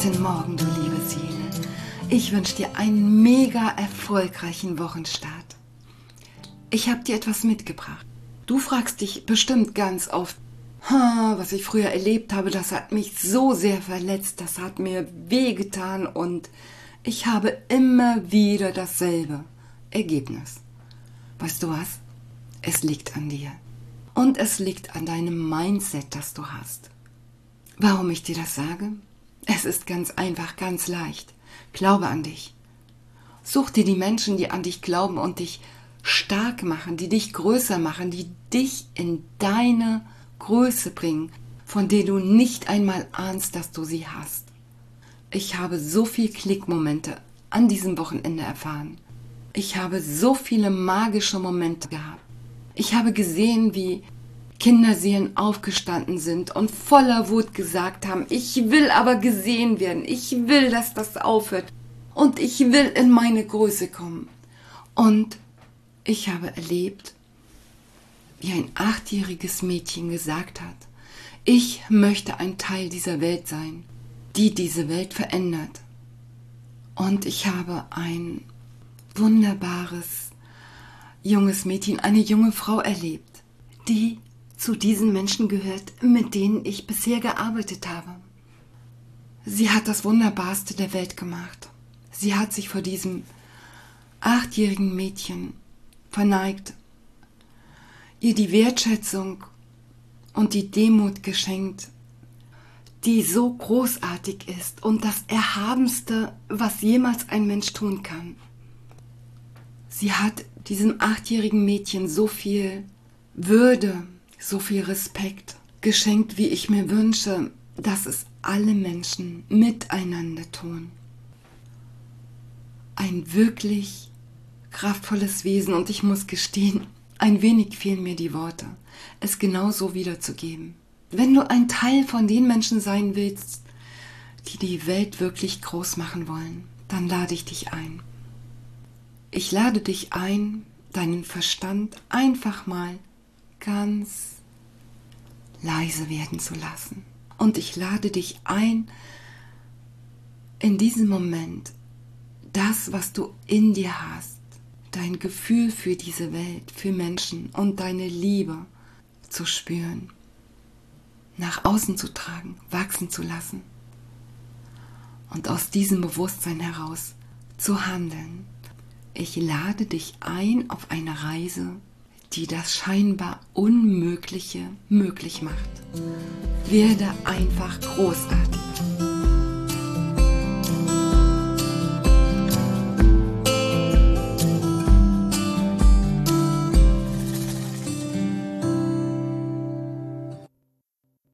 Guten Morgen, du liebe Seele. Ich wünsche dir einen mega erfolgreichen Wochenstart. Ich habe dir etwas mitgebracht. Du fragst dich bestimmt ganz oft, was ich früher erlebt habe, das hat mich so sehr verletzt, das hat mir wehgetan und ich habe immer wieder dasselbe Ergebnis. Weißt du was? Es liegt an dir. Und es liegt an deinem Mindset, das du hast. Warum ich dir das sage? Es ist ganz einfach, ganz leicht. Glaube an dich. Such dir die Menschen, die an dich glauben und dich stark machen, die dich größer machen, die dich in deine Größe bringen, von der du nicht einmal ahnst, dass du sie hast. Ich habe so viele Klickmomente an diesem Wochenende erfahren. Ich habe so viele magische Momente gehabt. Ich habe gesehen, wie Kinderseelen aufgestanden sind und voller Wut gesagt haben, ich will aber gesehen werden, ich will, dass das aufhört und ich will in meine Größe kommen. Und ich habe erlebt, wie ein 8-jähriges Mädchen gesagt hat, ich möchte ein Teil dieser Welt sein, die diese Welt verändert. Und ich habe ein wunderbares junges Mädchen, eine junge Frau erlebt, die zu diesen Menschen gehört, mit denen ich bisher gearbeitet habe. Sie hat das Wunderbarste der Welt gemacht. Sie hat sich vor diesem 8-jährigen Mädchen verneigt, ihr die Wertschätzung und die Demut geschenkt, die so großartig ist und das Erhabenste, was jemals ein Mensch tun kann. Sie hat diesem 8-jährigen Mädchen so viel Würde, so viel Respekt geschenkt, wie ich mir wünsche, dass es alle Menschen miteinander tun. Ein wirklich kraftvolles Wesen und ich muss gestehen, ein wenig fehlen mir die Worte, es genauso wiederzugeben. Wenn du ein Teil von den Menschen sein willst, die die Welt wirklich groß machen wollen, dann lade ich dich ein. Ich lade dich ein, deinen Verstand einfach mal ganz leise werden zu lassen. Und ich lade dich ein, in diesem Moment das, was du in dir hast, dein Gefühl für diese Welt, für Menschen und deine Liebe zu spüren, nach außen zu tragen, wachsen zu lassen und aus diesem Bewusstsein heraus zu handeln. Ich lade dich ein auf eine Reise, die das scheinbar Unmögliche möglich macht. Werde einfach großartig.